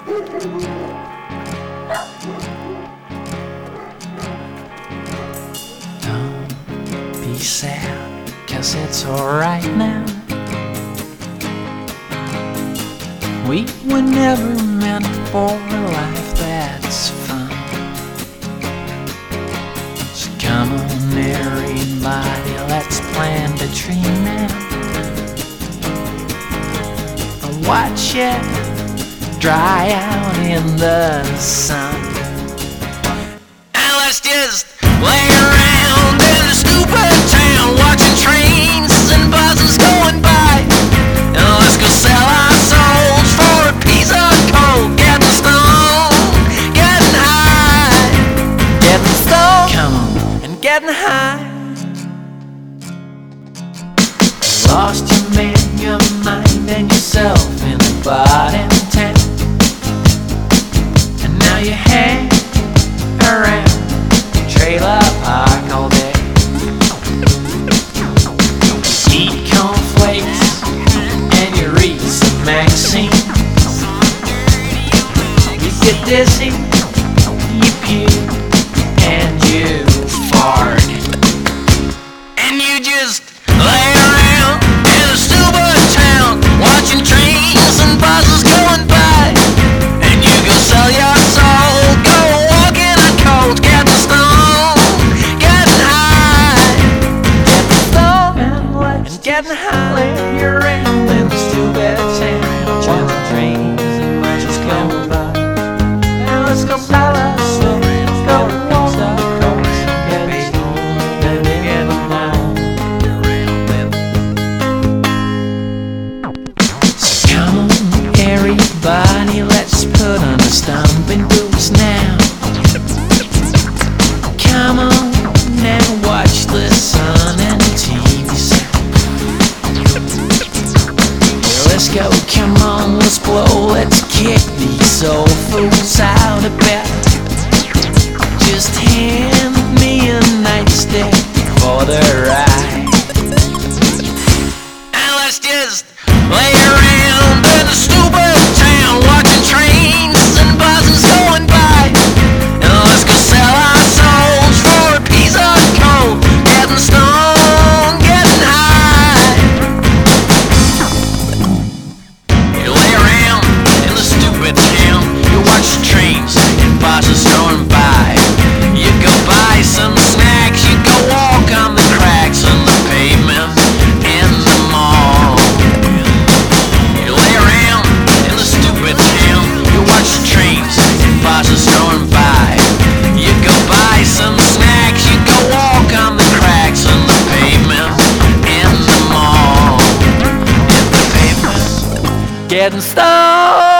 Don't be sad, 'cause it's alright now. We were never meant for a life that's fun. So come on everybody, let's plant a tree now. And watch it dry out in the sun. And let's just lay around in a stupid town, watching trains and buses going by. And let's go sell our souls for a piece of coal. Getting stoned, getting high, getting stoned, come on, and getting high. Lost your man, your mind, and yourself in a body tent. And now you hang around the trailer park all day. Eat cornflakes and you read some magazines. You get dizzy, you puke, and you fart. And you just lay around in a stupid town, watching trains and buses going by. And you go sell your soul, go walking on cold, getting stoned, getting high, getting stoned and getting high. Lay around in a stupid town, watching trains and buses going by. And let's go sell our soul, let's go walk on cold, getting stoned and getting high. Come on, everybody, let's put on the stomping boots now. Come on, now watch the sun and the TV set. Let's go, come on, let's blow, let's kick these old fools out of bed. Just hand me a nightstick for the ride. And let's just lay around in a stupid town, watching trains and buses going by. And let's go sell our souls for a piece of coal, getting stoned, getting high. You lay around in the stupid town, you watch trains and buses going by. You go buy some snacks, you go walk on the cracks on the pavement in the mall. You lay around in the stupid town, you watch trains and buses going by. You go buy some snacks, you go walk on the cracks on the pavement in the mall. In the pavement, getting stoned.